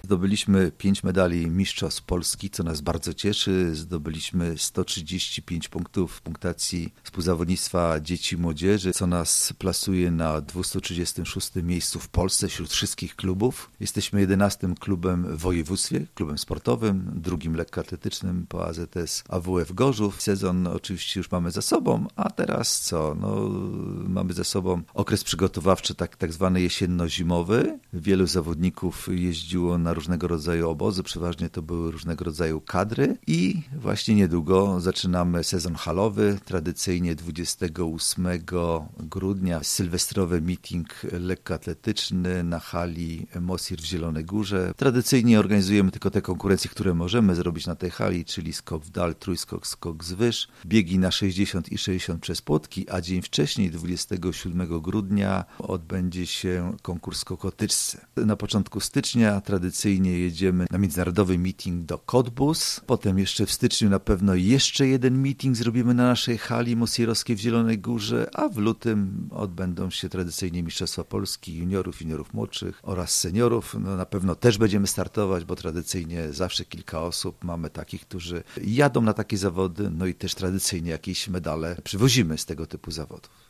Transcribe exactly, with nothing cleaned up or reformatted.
Zdobyliśmy pięć medali mistrzostw Polski, co nas bardzo cieszy. Zdobyliśmy sto trzydzieści pięć punktów punktacji współzawodnictwa dzieci i młodzieży, co nas plasuje na dwieście trzydziestym szóstym miejscu w Polsce wśród wszystkich klubów. Jesteśmy jedenastym klubem w województwie, klubem sportowym, drugim lekkoatletycznym po A Z S A W F Gorzów. Sezon oczywiście już mamy za sobą, a teraz co? No, mamy za sobą okres przygotowawczy, tak, tak zwany jesienno-zimowy. Wielu zawodników jeździło na różnego rodzaju obozy, przeważnie to były różnego rodzaju kadry i właśnie niedługo zaczynamy sezon halowy. Tradycyjnie dwudziestego ósmego grudnia sylwestrowy meeting lekkoatletyczny na hali Mosir w Zielonej Górze. Tradycyjnie organizujemy tylko te konkurencje, które możemy zrobić na tej hali, czyli skok w dal, trójskok, skok z wyż, biegi na sześćdziesiąt i sześćdziesiąt przez płotki, a dzień wcześniej, dwudziestego siódmego grudnia, odbędzie się konkurs skokotyczce. Na początku stycznia tradycyjnie jedziemy na międzynarodowy meeting do Cottbus. Potem jeszcze w styczniu na pewno jeszcze jeden meeting zrobimy na naszej hali mosirowskiej w Zielonej Górze, a w lutym odbędą się tradycyjnie Mistrzostwa Polski juniorów, juniorów młodszych oraz seniorów. No na pewno też będziemy startować, bo tradycyjnie zawsze kilka osób mamy takich, którzy jadą na takie zawody, no i też tradycyjnie jakieś medale przywozimy z tego typu zawodów.